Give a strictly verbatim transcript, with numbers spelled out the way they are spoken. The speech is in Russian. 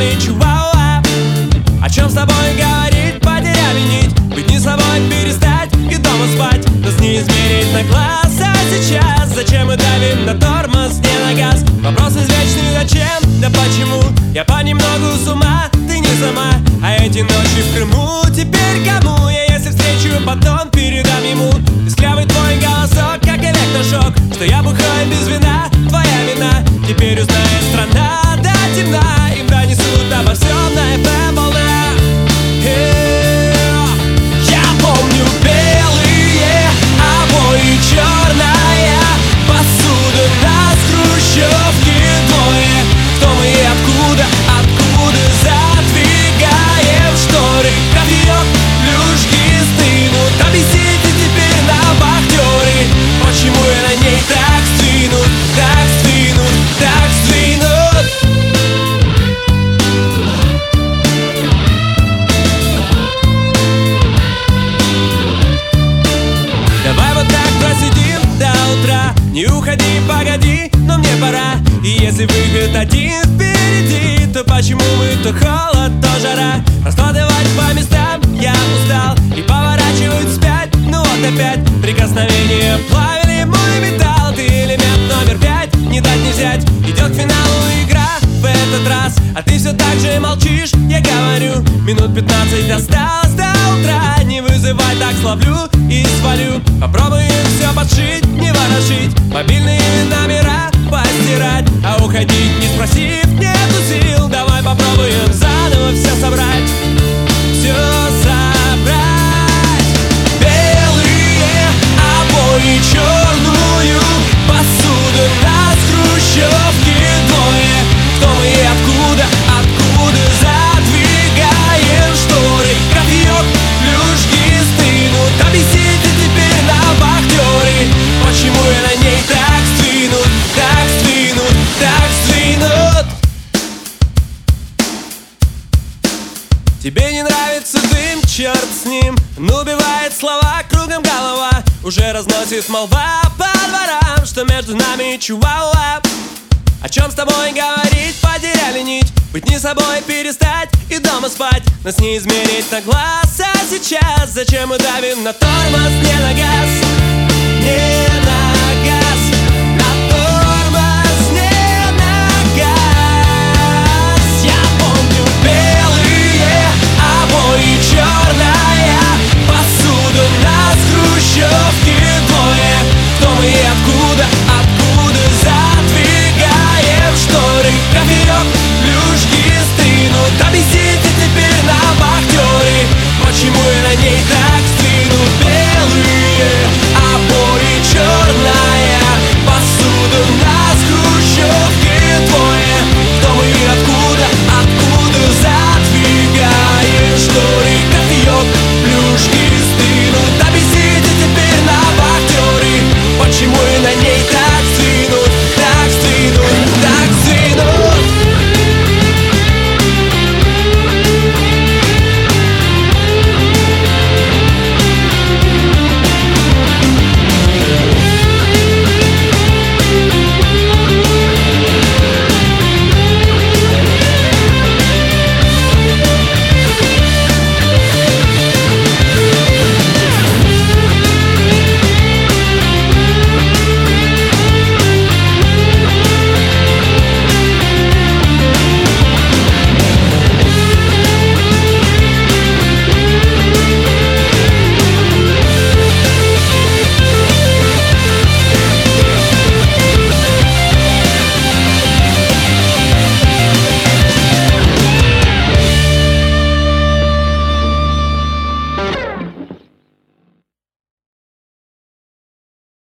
нами чувала. О чем с тобой говорить, потеряли нить. Быть не собой, перестать и дома спать. Нас не измерить на глаз, а сейчас зачем мы давим на тормоз, не на газ? Вопрос извечный, зачем, да почему? Я понемногу с ума, ты не сама. А эти ночи в Крыму теперь кому? Я если встречу, потом передам ему. Песклявый твой голосок, как электрошок. Что я бухаю без вина, твоя вина. Теперь узнает страна до темна. Им донесут обо всем на эф эм волна. Я помню белые обои, черная посуда, нас хрущевки двое. Кто мы и откуда, откуда задвигаем шторы? Кофеек, плюшки стынут, объясните теперь нам, актеры, почему я на ней так сдвинут, так сдвинут, так сдвинут. Давай вот так просидим до утра. Не уходи, погоди, но мне пора. И если выход один впереди, то почему мы то холод, то жара? Раскладывать по местам я устал и поворачивают вспять. Ну вот опять прикосновение плавили мой металл. Ты элемент номер пять, не дать не взять. Идет к финалу игра в этот раз, а ты все так же молчишь, я говорю. Минут пятнадцать осталось до утра. Не вызывай, так словлю и свалю. Попробуем все подшить, не ворошить, мобильные номера постирать. А уходить, не спросив, нету сил. Давай попробуем заново все собрать, все собрать. Белые обои, черную посуду, нас хрущевки двое. Кто мы и откуда, откуда задвигаем шторы? Кофеек, плюшки стынут, объясните теперь нам, актеры, почему я на ней так сдвинут, так сдвинут, так сдвинут. Тебе не нравится дым, черт с ним. Ну, убивает слова, кругом голова. Уже разносит молва по дворам, что между нами чувала. О чем с тобой говорить, потеряли нить. Быть не собой, перестать и дома спать. Нас не измерить на глаз, а сейчас зачем мы давим на тормоз, не на газ?